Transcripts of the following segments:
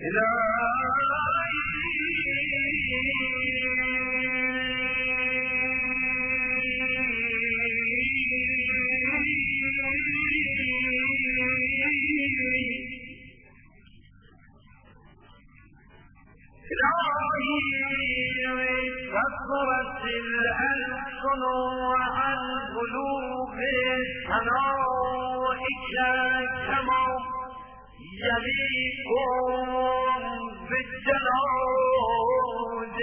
كثرت الألسن وعن قلوب حنائك كما يليكم بالجنود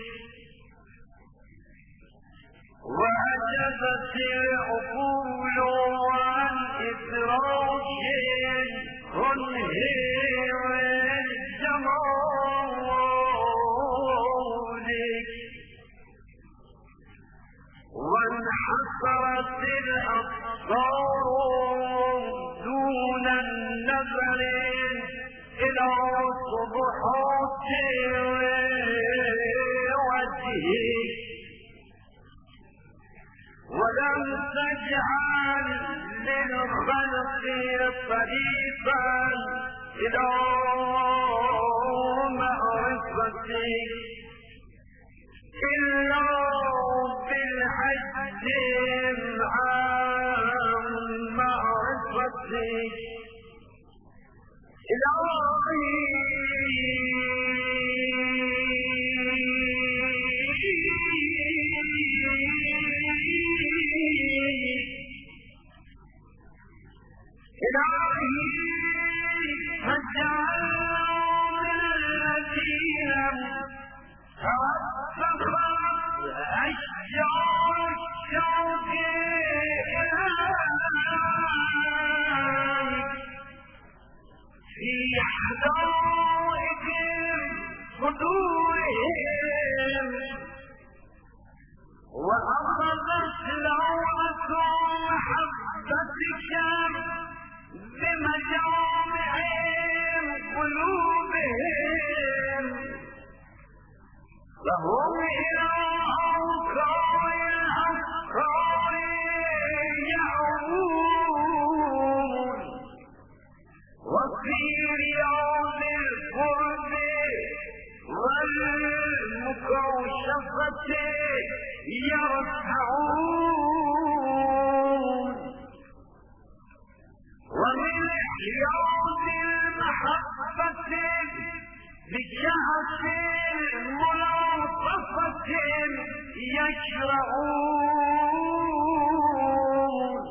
وعجبت العقول عن إدراك كنه وانحصرت الأبصار دون النظر إلى صبحات وجهه ولم تجعل للخلق طريقا إلى معرفتك إلا بالحج عن معرفتك إلهي فاجعل الذين توسخت أشجار الشوك في حدائق صدورهم وأخذت لوعة محبتك بمجامع قلوبهم فهم إلى أوقاع الأفكار يعود وفي رياض القرب والمكوشفة يرتعون ومن رياض المحبة بجهة ملاطفة يشرعون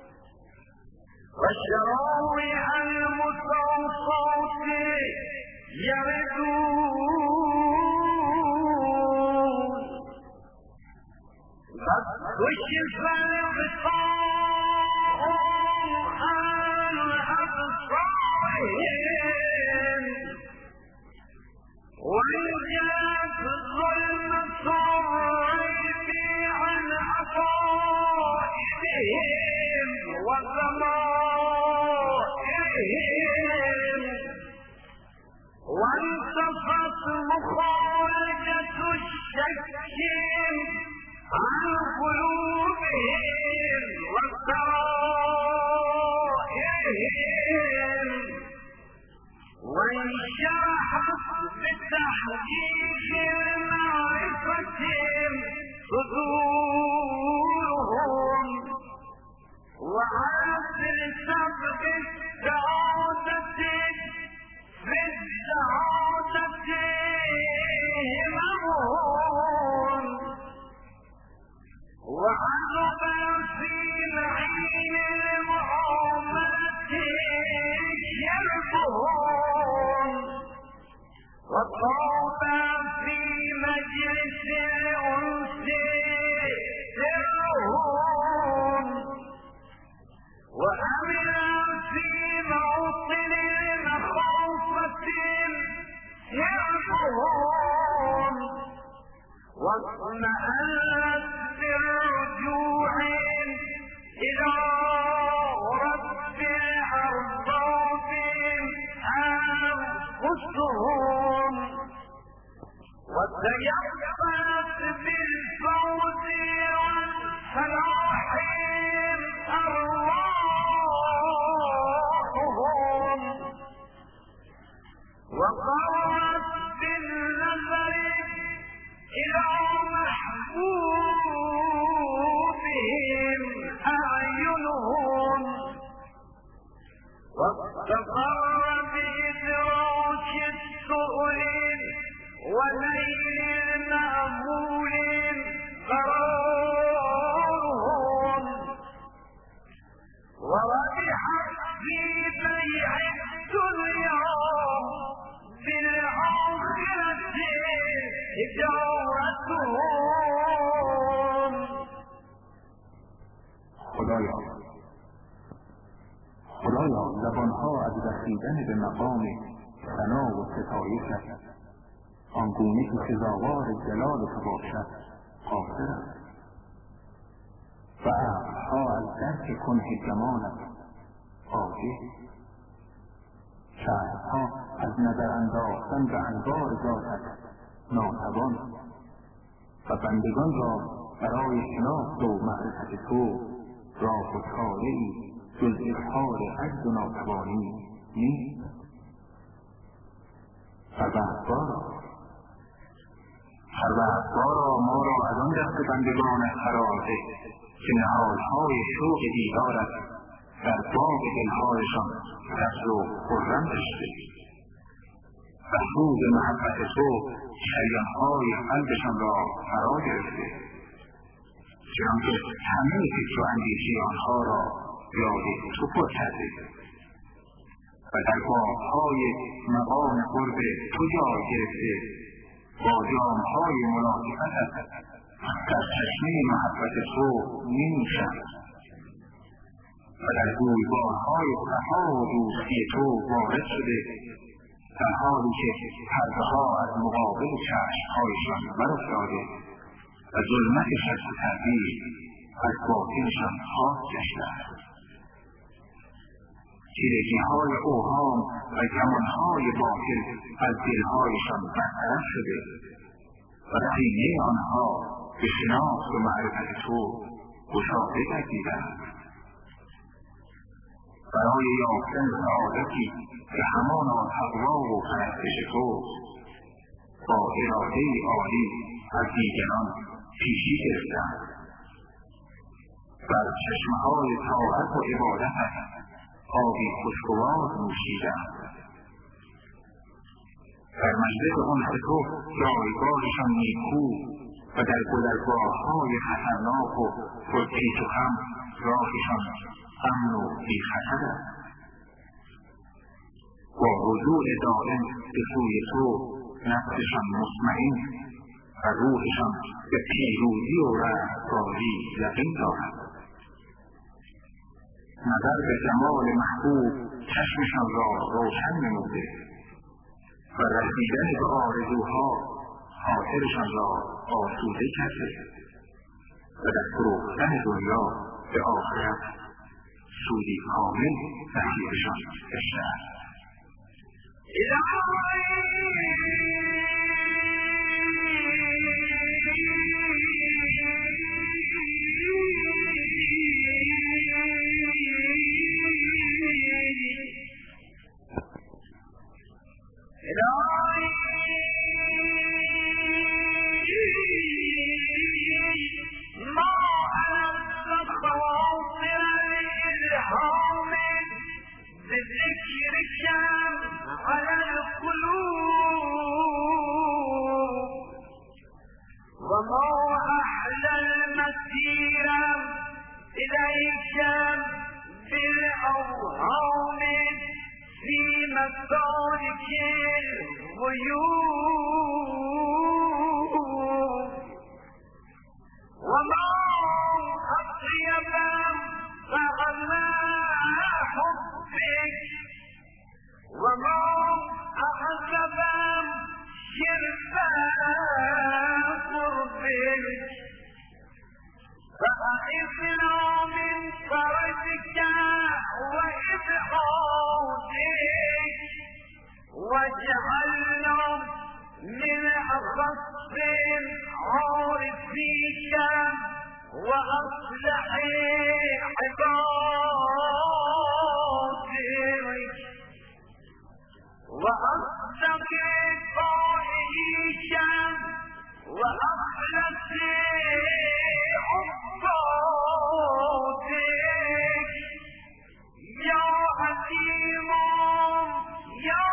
والشراوع المتوسط يردون قد كشف الغطاء عن أبصارهم وانجلت ظلمة الريب عن عقائدهم وضمائرهم وانصفت مخالجة الشك عن قلوبهم وسرائرهم وانشرحت بتحقيق معرفة صدورهم وعاد سبب السعادة في السعادة هممهم وعذب في العين المعاملة شربهم وطاب في مجلس الأنس سرهم وأمن في موطن مخافة سرهم واطمأنت برجوع إلى رب الأرباب أنفسهم وتيقنت بالفوز والفلاح أرواحهم وقرت بالنظر إلى محبوبهم أعينهم واستقر بإدراك السؤل ونيل المأمول قرارهم وربحت في بيع الدنيا بالآخرة تجارتهم. خدایا زبانها از رسیدن به مقام ثنا و ستایشت آنگونه که سزاوار جلال تو باشد قاصرند و عقلها از درک کنه جمالت عاجز، چشمها از نظر انداختن به انوار ذاتت ناتوان و بندگان را برای شناخت و معرفت تو راه و چاره‌ای جز اظهار عجز و ناتوانی نیست. پروردگارا ما را از آن دست بندگانت قرار ده که نهادهای شوق دیدارت در باغ دلهایشان سبز و خرم داشته و سوز محبت تو شریانهای قلبشان را فرا گرفته، چنانکه همه فکر و اندیشه آنها را یاد تو پر کرده و در باغهای مقام قرب تو جای گرفته با جامهای ملاطفتت در چشمه محبت تو می‌نوشند و در گویبارهای صفا و دوستی تو وارد شده، در حالی که پرده‌ها از مقابل چشمهایشان برافتاده و ظلمت شک و تردید از باطنشان خاک گشته است. تیرگی‌های اوهام و گمانهای باطل از دلهایشان برطرف شده و سینه آنها به شناخت و معرفت تو گشاده گردیده‌اند. برای یافتن سعادتی که همانا تقوا و پرستش توست با اراده عالی از دیگران پیشی گرفته‌اند. بر چشمه‌های طاعت و عبادتت آبی خوشگوار نوشیده‌اند. در مجلس انس تو جایگاهشان نیکو و در گذرگاه‌های خطرناک و پرپیچ و خم راهشان امن و بی‌خطر است. با رجوع دائم به سوی تو نفسشان مطمئن و روحشان به پیروزی و رستگاری یقین دارد. نظر به جمال محبوب چشمشان را روشن نموده و رسیدن به آرزوها خاطرشان را آسوده کرده و در فروختن دنیا به آخرت سودی کامل نصیبشان گشته است. وما أحلى المسير إليك بالأوهام في مسالك الغيوب وما أطيب فغنى حبك وما أعذب شرفا قربك فأعذنا من فرجك وإبعادك واجعلنا من أخص عارفيك وأصلح عبادك وأصلح وأخلص عبادك يا حكيم يا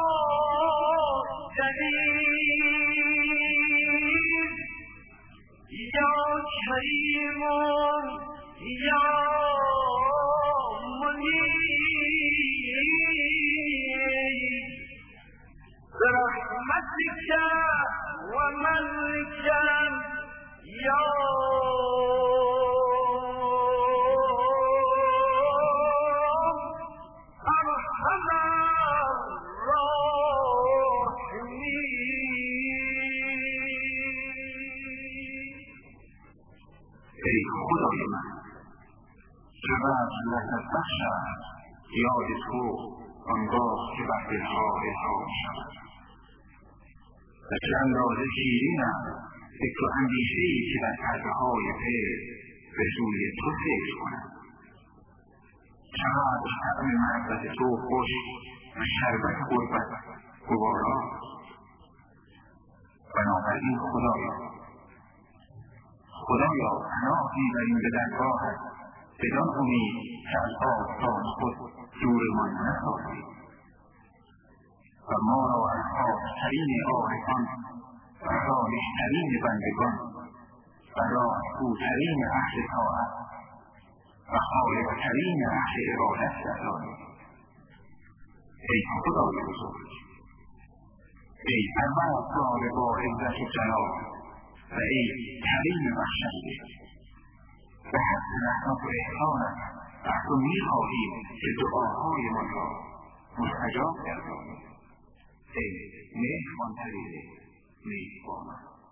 جليل يا كريم يا منيب برحمتك ومنك يا أرحم الراحمين. ای خدای من، چقدر لذت بخش است یاد تو آنگاه که بر دلها الهام شود و چه اندازه شیرین است فکر و اندیشه‌ای که در پرده‌های فکر به سوی تو فکر کنم. چقدر طعم محبت تو خوش و شربت قربت گوارا. بنابراین خدایا پناه میبریم به درگاهت بدان امید که از آستان خود دورمان نسازی و ما را از خاص‌ترین عارفان و صالح‌ترین بندگان و راستگوترین اهل طاعت و خالق‌ترین اهل ارادت گردانی. ای خدای بزرگ، ای پروردگار با عزت و جلال و ای کریم بخشنده، به حق رحمت و احسانت از تو می‌خواهیم که دعاهایمان را مستجاب گردانی. ای مهربان‌ترین مهربانان.